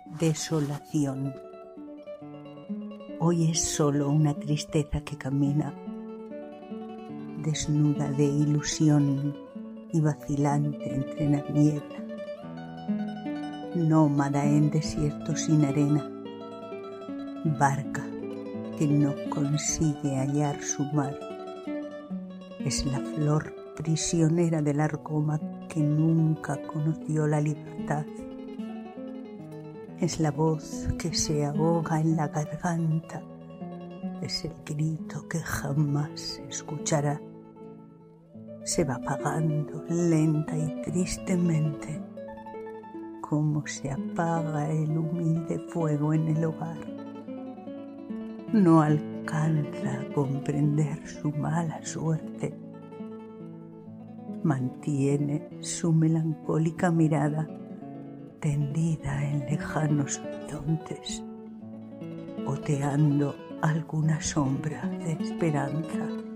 Desolación. Hoy es solo una tristeza que camina, desnuda de ilusión y vacilante entre la niebla, nómada en desierto sin arena, barca que no consigue hallar su mar. Es la flor prisionera del arcoma que nunca conoció la libertad. Es la voz que se ahoga en la garganta, es el grito que jamás se escuchará. Se va apagando lenta y tristemente, como se apaga el humilde fuego en el hogar. No alcanza a comprender su mala suerte. Mantiene su melancólica mirada tendida en lejanos horizontes, oteando alguna sombra de esperanza.